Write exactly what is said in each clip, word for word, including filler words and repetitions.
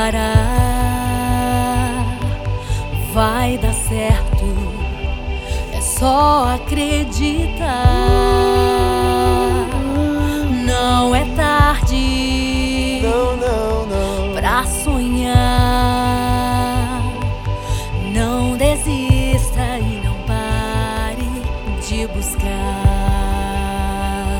realizará. Vai dar certo, é só acreditar. Não é tarde, não, não, não, pra sonhar. Não desista e não pare de buscar.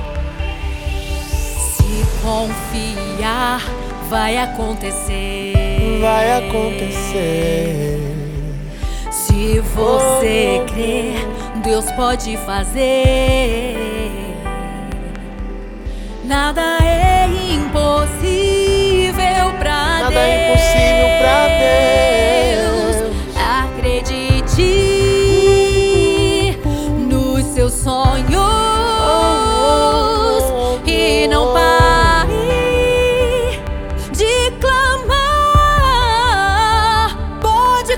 Se confiar, vai acontecer. vai acontecer. Se você crer, Deus pode fazer. Nada é impossível pra Nada Deus. é impossível pra Deus. Acredite nos seus sonhos e não pare de clamar. Pode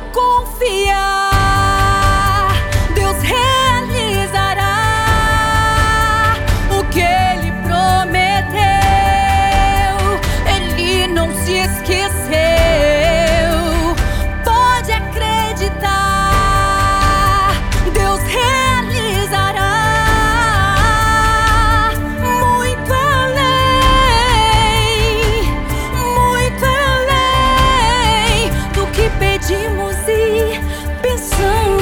confiar, Deus realizará o que Ele prometeu. Ele não se esqueceu. Pode acreditar, Deus realizará muito além, muito além do que pedimos e pensamos.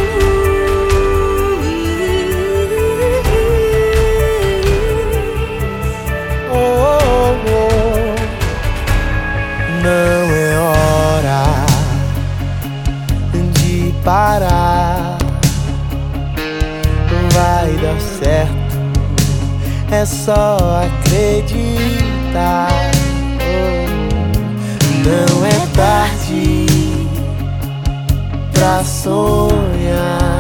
Oh, oh, oh. Não é hora de parar. Vai dar certo, é só acreditar. Oh, não é tarde pra sonhar.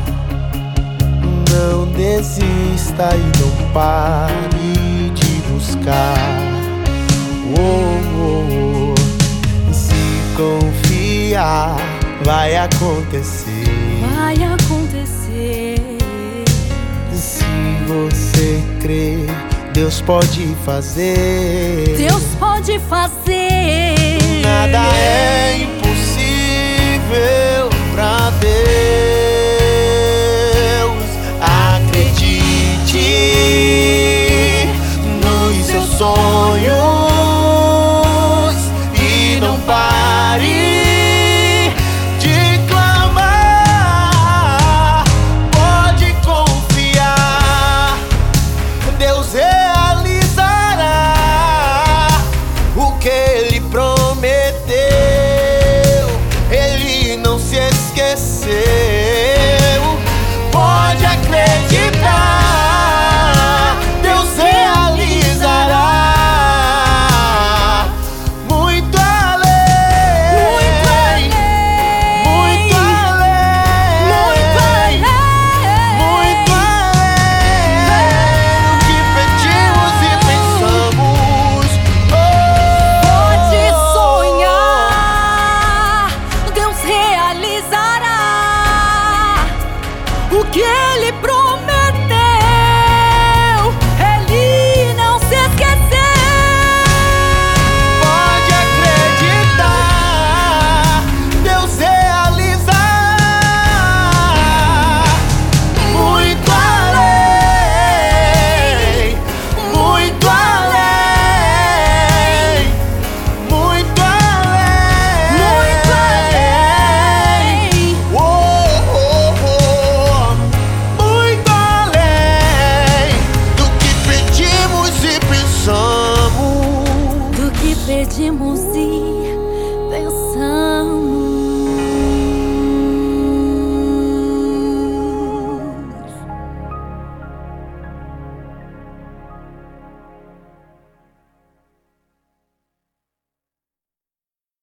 Não desista e não pare de buscar. Oh, oh, oh. Se confiar, vai acontecer. Vai acontecer. Se você crer, Deus pode fazer. Deus pode fazer. Nada é impossível pra Deus. Acredite nos seus sonhos